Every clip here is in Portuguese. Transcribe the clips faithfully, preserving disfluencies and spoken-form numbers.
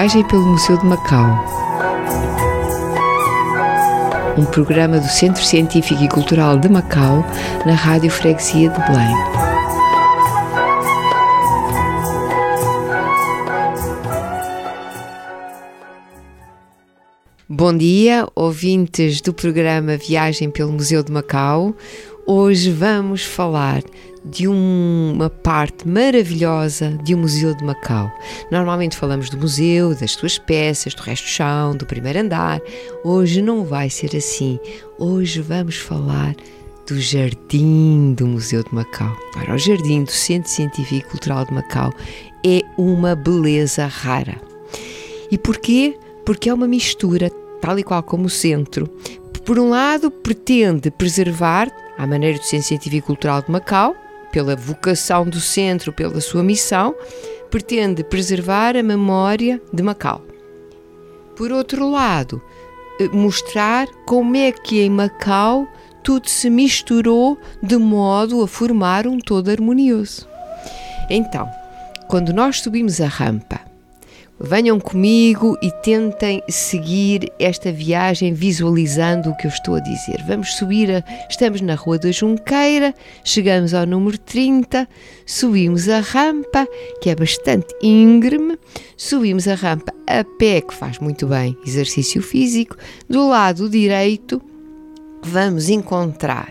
Viagem pelo Museu de Macau. Um programa do Centro Científico e Cultural de Macau, na Rádio Freguesia de Belém. Bom dia, ouvintes do programa Viagem pelo Museu de Macau. Hoje vamos falar de uma parte maravilhosa de um museu de Macau. Normalmente falamos do museu, das suas peças, do resto do chão, do primeiro andar. Hoje não vai ser assim. Hoje vamos falar do jardim do Museu de Macau. Ora, o jardim do Centro Científico e Cultural de Macau é uma beleza rara. E porquê? Porque é uma mistura, tal e qual como o centro. Por um lado, pretende preservar, à maneira do Centro Científico e Cultural de Macau, pela vocação do centro, pela sua missão, pretende preservar a memória de Macau. Por outro lado, mostrar como é que em Macau tudo se misturou de modo a formar um todo harmonioso. Então, quando nós subimos a rampa, venham comigo e tentem seguir esta viagem visualizando o que eu estou a dizer. Vamos subir, a, estamos na Rua da Junqueira, chegamos ao número trinta, subimos a rampa, que é bastante íngreme, subimos a rampa a pé, que faz muito bem exercício físico. Do lado direito vamos encontrar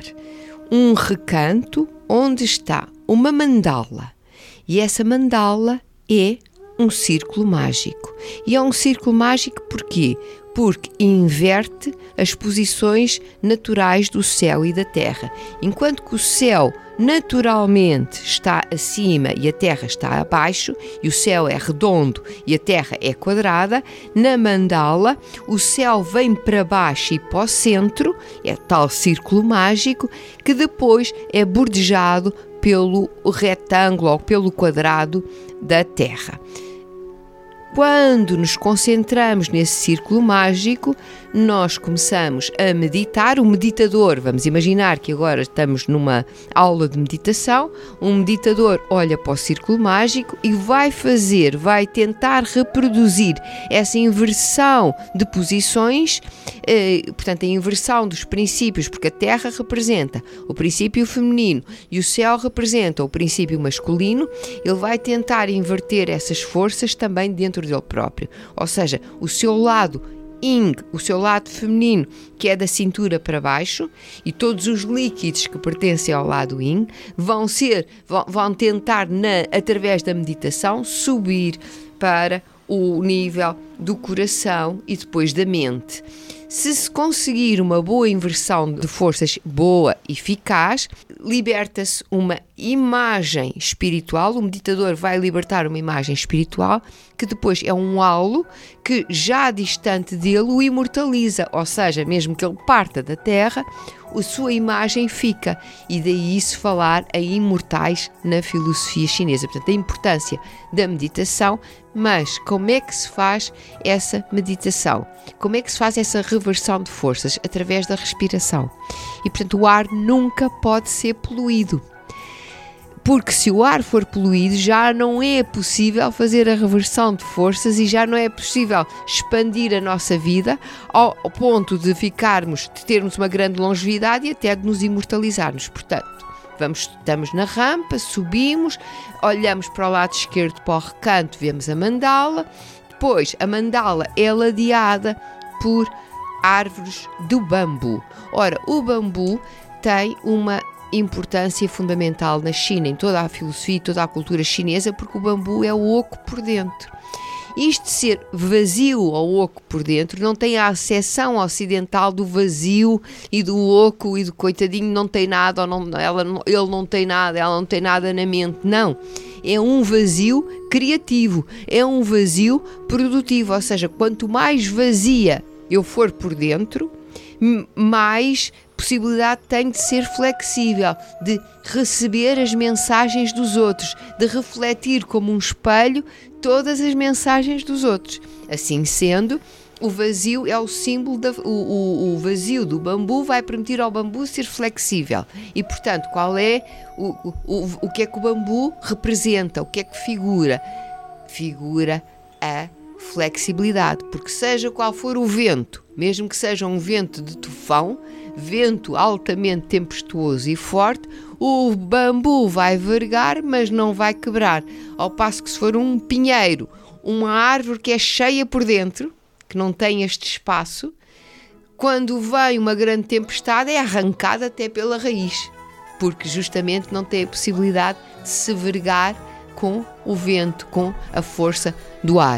um recanto onde está uma mandala, e essa mandala é um círculo mágico. E é um círculo mágico porquê? Porque inverte as posições naturais do céu e da terra. Enquanto que o céu naturalmente está acima e a terra está abaixo, e o céu é redondo e a terra é quadrada, na mandala o céu vem para baixo e para o centro, é tal círculo mágico, que depois é bordejado pelo retângulo ou pelo quadrado da terra. Quando nos concentramos nesse círculo mágico, nós começamos a meditar. O meditador, vamos imaginar que agora estamos numa aula de meditação, um meditador olha para o círculo mágico e vai fazer, vai tentar reproduzir essa inversão de posições, eh, portanto a inversão dos princípios, porque a terra representa o princípio feminino e o céu representa o princípio masculino. Ele vai tentar inverter essas forças também dentro dele próprio, ou seja, o seu lado Yin, o seu lado feminino, que é da cintura para baixo, e todos os líquidos que pertencem ao lado Yin vão ser, vão, vão tentar na, através da meditação subir para o nível do coração e depois da mente. Se se conseguir uma boa inversão de forças, boa e eficaz, liberta-se uma imagem espiritual. O meditador vai libertar uma imagem espiritual que depois é um halo que já distante dele o imortaliza, ou seja, mesmo que ele parta da terra, a sua imagem fica, e daí se falar em imortais na filosofia chinesa. Portanto, a importância da meditação. Mas como é que se faz essa meditação? Como é que se faz essa reversão de forças? Através da respiração. E, portanto, o ar nunca pode ser poluído. Porque se o ar for poluído, já não é possível fazer a reversão de forças e já não é possível expandir a nossa vida ao ponto de ficarmos, de termos uma grande longevidade e até de nos imortalizarmos. Portanto, vamos, estamos na rampa, subimos, olhamos para o lado esquerdo, para o recanto, vemos a mandala. Depois, a mandala é ladeada por árvores do bambu. Ora, o bambu tem uma importância fundamental na China, em toda a filosofia e toda a cultura chinesa, porque o bambu é oco por dentro. Isto de ser vazio ou oco por dentro não tem a acessão ocidental do vazio e do oco e do coitadinho não tem nada, ou não, ela, ele não tem nada, ela não tem nada na mente. Não, é um vazio criativo, é um vazio produtivo, ou seja, quanto mais vazia eu for por dentro, mais possibilidade tenho de ser flexível, de receber as mensagens dos outros, de refletir como um espelho todas as mensagens dos outros. Assim sendo, o vazio é o símbolo, da, o, o, o vazio do bambu vai permitir ao bambu ser flexível. E, portanto, qual é o, o, o que é que o bambu representa? O que é que figura? Figura a flexibilidade, porque seja qual for o vento, mesmo que seja um vento de tufão, vento altamente tempestuoso e forte, o bambu vai vergar, mas não vai quebrar. Ao passo que se for um pinheiro, uma árvore que é cheia por dentro, que não tem este espaço, quando vem uma grande tempestade é arrancada até pela raiz, porque justamente não tem a possibilidade de se vergar com o vento, com a força do ar.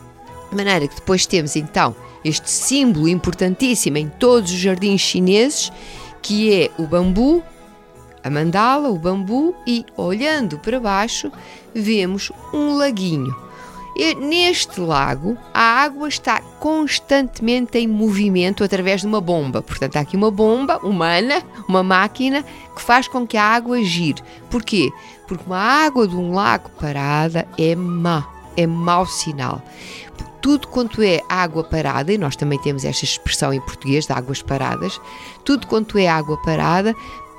De maneira que depois temos então este símbolo importantíssimo em todos os jardins chineses, que é o bambu, a mandala, o bambu, e olhando para baixo vemos um laguinho. E neste lago a água está constantemente em movimento através de uma bomba. Portanto, há aqui uma bomba humana, uma máquina que faz com que a água gire. Porquê? Porque uma água de um lago parada é má, é mau sinal. Tudo quanto é água parada, e nós também temos esta expressão em português de águas paradas, tudo quanto é água parada,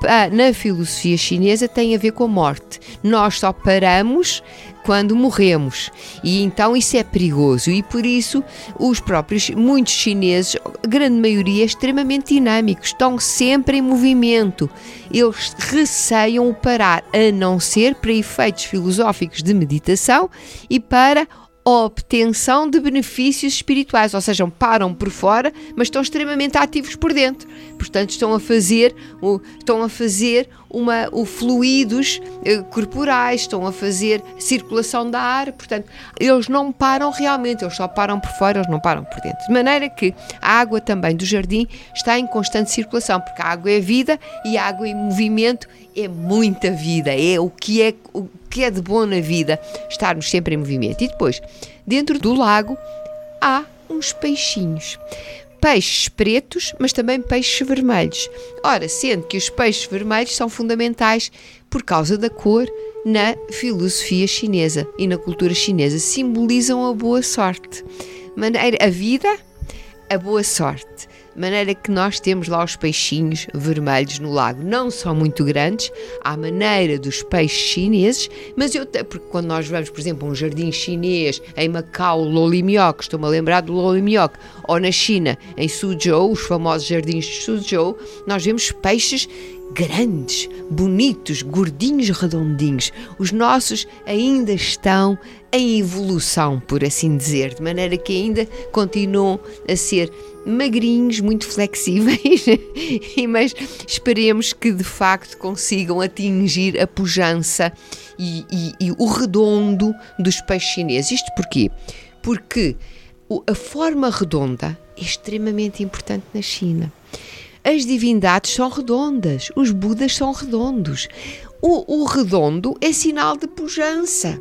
na filosofia chinesa tem a ver com a morte. Nós só paramos quando morremos, e então isso é perigoso, e por isso os próprios, muitos chineses, a grande maioria, é extremamente dinâmicos, estão sempre em movimento, eles receiam o parar, a não ser para efeitos filosóficos de meditação e para obtenção de benefícios espirituais, ou seja, param por fora, mas estão extremamente ativos por dentro. Portanto, estão a fazer, estão a fazer uma, o fluidos eh, corporais, estão a fazer circulação da ar. Portanto, eles não param realmente, eles só param por fora, eles não param por dentro. De maneira que a água também do jardim está em constante circulação, porque a água é vida e a água em movimento é muita vida, é o que é o que é de bom na vida, estarmos sempre em movimento. E depois, dentro do lago, há uns peixinhos. Peixes pretos, mas também peixes vermelhos. Ora, sendo que os peixes vermelhos são fundamentais por causa da cor na filosofia chinesa e na cultura chinesa, simbolizam a boa sorte. Maneira, a vida, a boa sorte. De maneira que nós temos lá os peixinhos vermelhos no lago, não são muito grandes, à maneira dos peixes chineses, mas eu, porque quando nós vamos, por exemplo, a um jardim chinês, em Macau, Lolimiok, estou-me a lembrar do Lolimiok, ou na China, em Suzhou, os famosos jardins de Suzhou, nós vemos peixes grandes, bonitos, gordinhos, redondinhos. Os nossos ainda estão em evolução, por assim dizer, de maneira que ainda continuam a ser magrinhos, muito flexíveis, mas esperemos que de facto consigam atingir a pujança e, e, e o redondo dos peixes chineses. Isto porquê? Porque a forma redonda é extremamente importante na China. As divindades são redondas, os budas são redondos. O, o redondo é sinal de pujança.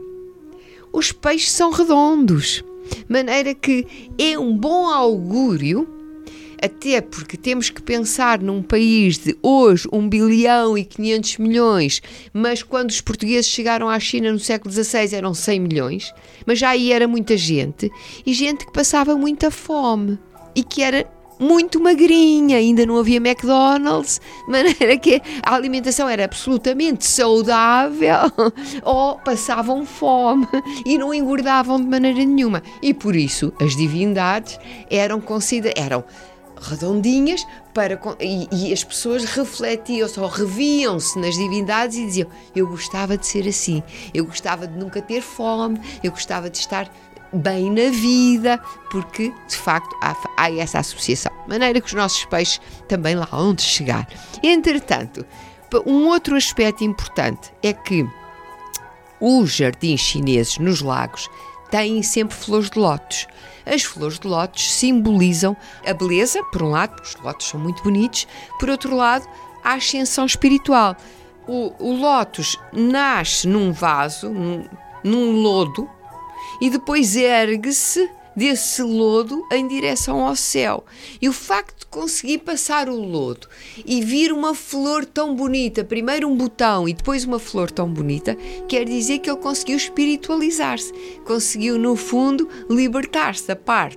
Os peixes são redondos, de maneira que é um bom augúrio, até porque temos que pensar num país de hoje um bilhão e quinhentos milhões, mas quando os portugueses chegaram à China no século dezasseis eram cem milhões, mas já aí era muita gente, e gente que passava muita fome e que era muito magrinha, ainda não havia McDonald's, de maneira que a alimentação era absolutamente saudável, ou passavam fome e não engordavam de maneira nenhuma. E por isso as divindades eram consideradas, eram redondinhas, para, e, e as pessoas refletiam-se ou reviam-se nas divindades e diziam: eu gostava de ser assim, eu gostava de nunca ter fome, eu gostava de estar bem na vida, porque de facto há, há essa associação, de maneira que os nossos peixes também lá hão de chegar. Entretanto, um outro aspecto importante é que os jardins chineses nos lagos têm sempre flores de lótus. As flores de lótus simbolizam a beleza, por um lado, porque os lótus são muito bonitos, por outro lado, a ascensão espiritual. O, o lótus nasce num vaso, num, num lodo, e depois ergue-se desse lodo em direção ao céu. E o facto de conseguir passar o lodo e vir uma flor tão bonita, primeiro um botão e depois uma flor tão bonita, quer dizer que ele conseguiu espiritualizar-se, conseguiu no fundo libertar-se da parte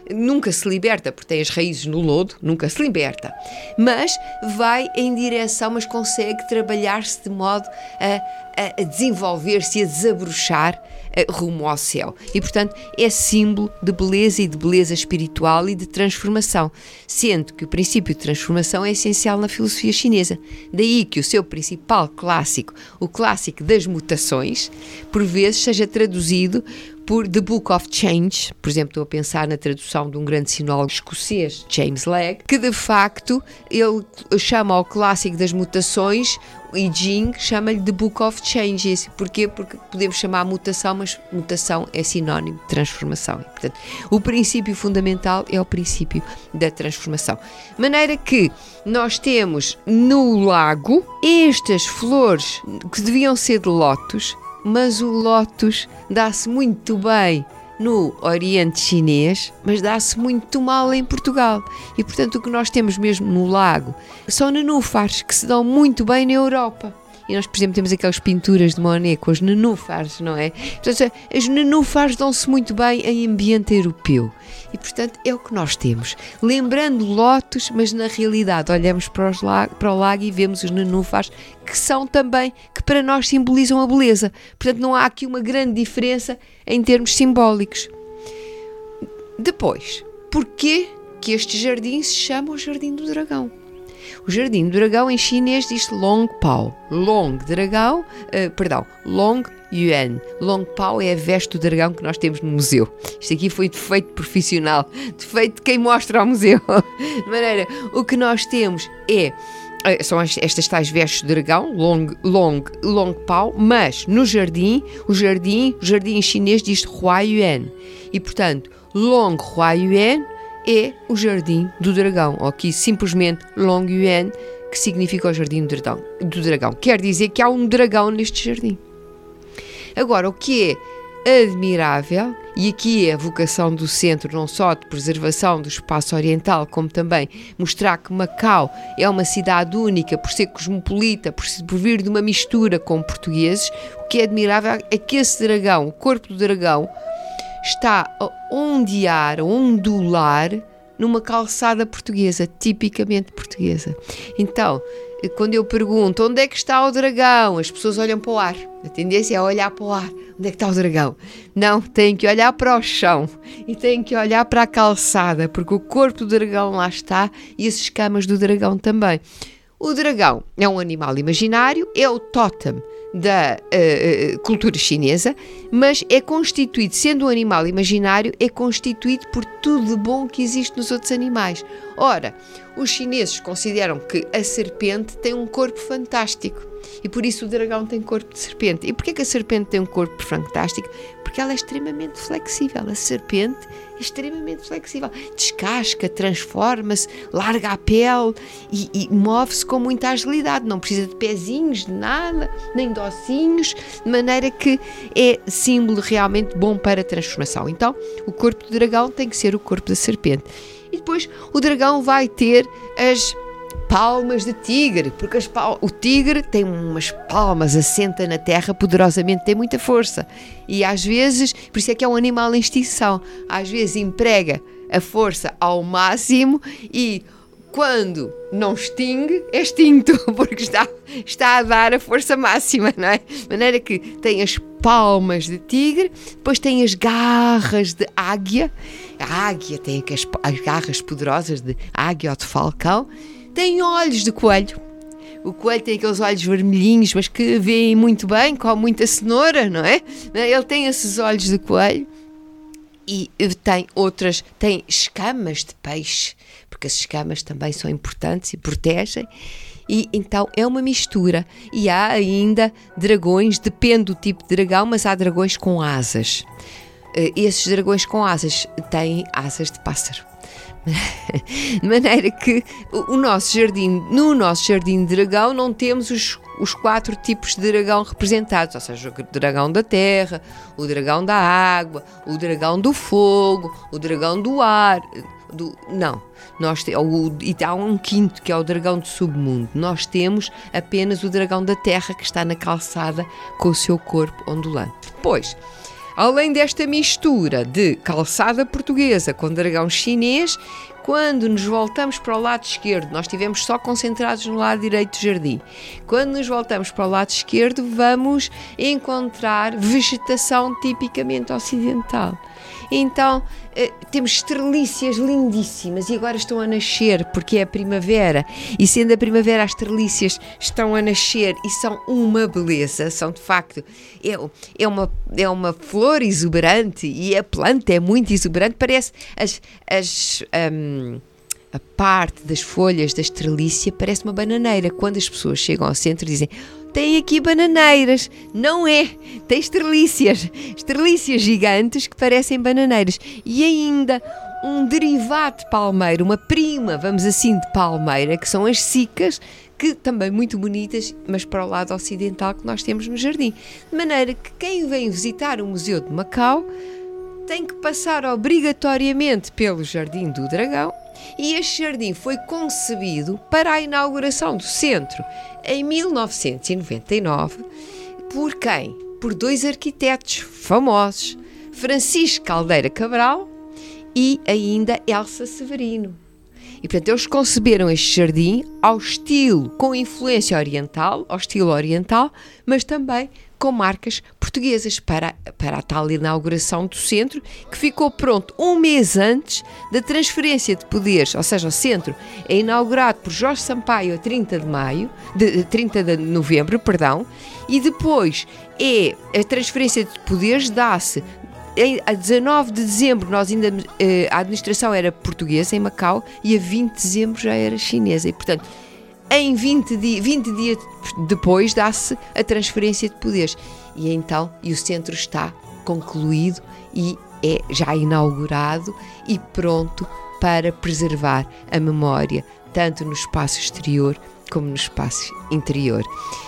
nunca se liberta, porque tem as raízes no lodo, nunca se liberta, mas vai em direção, mas consegue trabalhar-se de modo a, a, a desenvolver-se, a desabrochar a, rumo ao céu. E, portanto, é símbolo de beleza e de beleza espiritual e de transformação, sendo que o princípio de transformação é essencial na filosofia chinesa. Daí que o seu principal clássico, o clássico das mutações, por vezes seja traduzido por The Book of Change. Por exemplo, estou a pensar na tradução de um grande sinólogo escocês, James Legge, que de facto ele chama ao clássico das mutações, I Ching chama-lhe The Book of Changes. Porquê? Porque podemos chamar mutação, mas mutação é sinónimo de transformação. Portanto, o princípio fundamental é o princípio da transformação. De maneira que nós temos no lago estas flores que deviam ser de lótus, mas o lótus dá-se muito bem no Oriente Chinês, mas dá-se muito mal em Portugal. E, portanto, o que nós temos mesmo no lago são nenúfares que se dão muito bem na Europa. E nós, por exemplo, temos aquelas pinturas de Monet com os nenúfares, não é? Portanto, as nenúfares dão-se muito bem em ambiente europeu. E, portanto, é o que nós temos. Lembrando lótus, mas na realidade olhamos para, os lago, para o lago e vemos os nenúfares, que são também, que para nós simbolizam a beleza. Portanto, não há aqui uma grande diferença em termos simbólicos. Depois, porquê que este jardim se chama o Jardim do Dragão? O Jardim do Dragão em chinês diz Long Pao. Long dragão, uh, perdão, Long Yuan. Long Pao é a veste do dragão que nós temos no museu. Isto aqui foi defeito profissional, defeito de quem mostra ao museu. De maneira, o que nós temos é são estas tais vestes do dragão, long, long, long pao, mas no jardim, o jardim, o jardim em chinês diz Huayuan. E, portanto, Long Huayuan é o Jardim do Dragão, ou aqui simplesmente Long Yuan, que significa o Jardim do Dragão, do Dragão. Quer dizer que há um dragão neste jardim. Agora, o que é admirável, e aqui é a vocação do centro, não só de preservação do espaço oriental, como também mostrar que Macau é uma cidade única por ser cosmopolita, por, por vir de uma mistura com portugueses. O que é admirável é que esse dragão, o corpo do dragão, está a ondear, a ondular numa calçada portuguesa, tipicamente portuguesa. Então, quando eu pergunto onde é que está o dragão, as pessoas olham para o ar. A tendência é olhar para o ar. Onde é que está o dragão? Não, têm que olhar para o chão e têm que olhar para a calçada, porque o corpo do dragão lá está e as escamas do dragão também. O dragão é um animal imaginário, é o tótem da uh, cultura chinesa, mas é constituído, sendo um animal imaginário, é constituído por tudo de bom que existe nos outros animais. Ora, os chineses consideram que a serpente tem um corpo fantástico e por isso o dragão tem corpo de serpente. E porquê que a serpente tem um corpo fantástico? Porque ela é extremamente flexível. A serpente é extremamente flexível. Descasca, transforma-se, larga a pele e, e move-se com muita agilidade. Não precisa de pezinhos, de nada, nem de ossinhos, de maneira que é símbolo realmente bom para a transformação. Então, o corpo do dragão tem que ser o corpo da serpente. E depois o dragão vai ter as palmas de tigre, porque as pal- o tigre tem umas palmas, assenta na terra poderosamente, tem muita força. E às vezes, por isso é que é um animal em extinção, às vezes emprega a força ao máximo e quando não extingue, é extinto, porque está, está a dar a força máxima, não é? De maneira que tem as palmas de tigre, depois tem as garras de águia, a águia tem as, as garras poderosas de águia ou de falcão, tem olhos de coelho. O coelho tem aqueles olhos vermelhinhos, mas que veem muito bem, com muita cenoura, não é? Ele tem esses olhos de coelho e tem outras, tem escamas de peixe, porque as escamas também são importantes e protegem. E então é uma mistura. E há ainda dragões, depende do tipo de dragão, mas há dragões com asas. Esses dragões com asas têm asas de pássaro. De maneira que o nosso jardim, no nosso jardim de dragão não temos os, os quatro tipos de dragão representados, ou seja, o dragão da terra, o dragão da água, o dragão do fogo, o dragão do ar, do, não, nós te, o, e há um quinto que é o dragão do submundo. Nós temos apenas o dragão da terra que está na calçada com o seu corpo ondulante. Depois, Além desta mistura de calçada portuguesa com dragão chinês, quando nos voltamos para o lado esquerdo, nós estivemos só concentrados no lado direito do jardim. Quando nos voltamos para o lado esquerdo, vamos encontrar vegetação tipicamente ocidental. Então, eh, temos estrelícias lindíssimas e agora estão a nascer porque é a primavera. E sendo a primavera, as estrelícias estão a nascer e são uma beleza. São, de facto, é, é, uma, é uma flor exuberante e a planta é muito exuberante. Parece as... as um, a parte das folhas da estrelícia parece uma bananeira. Quando as pessoas chegam ao centro dizem: tem aqui bananeiras. Não é, tem estrelícias, estrelícias gigantes que parecem bananeiras. E ainda um derivado de palmeira, uma prima, vamos assim, de palmeira, que são as cicas, que também muito bonitas, mas para o lado ocidental que nós temos no jardim. De maneira que quem vem visitar o Museu de Macau tem que passar obrigatoriamente pelo Jardim do Dragão, e este jardim foi concebido para a inauguração do centro em mil novecentos e noventa e nove. Por quem? Por dois arquitetos famosos, Francisco Caldeira Cabral e ainda Elsa Severino. E, portanto, eles conceberam este jardim ao estilo, com influência oriental, ao estilo oriental, mas também com marcas portuguesas para, para a tal inauguração do centro, que ficou pronto um mês antes da transferência de poderes. Ou seja, o centro é inaugurado por Jorge Sampaio a trinta de maio, de, trinta de novembro, perdão, e depois é, a transferência de poderes dá-se a dezanove de dezembro. Nós ainda, a administração era portuguesa em Macau e a vinte de dezembro já era chinesa, e portanto em vinte, di- vinte dias depois dá-se a transferência de poderes, e então e o centro está concluído e é já inaugurado e pronto para preservar a memória, tanto no espaço exterior como no espaço interior.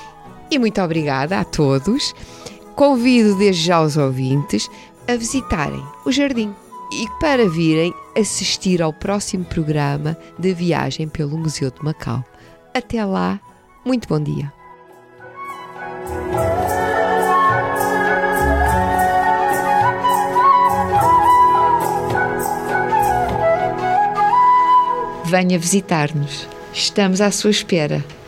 E muito obrigada a todos. Convido desde já os ouvintes a visitarem o jardim e para virem assistir ao próximo programa de viagem pelo Museu de Macau. Até lá, muito bom dia. Venha visitar-nos. Estamos à sua espera.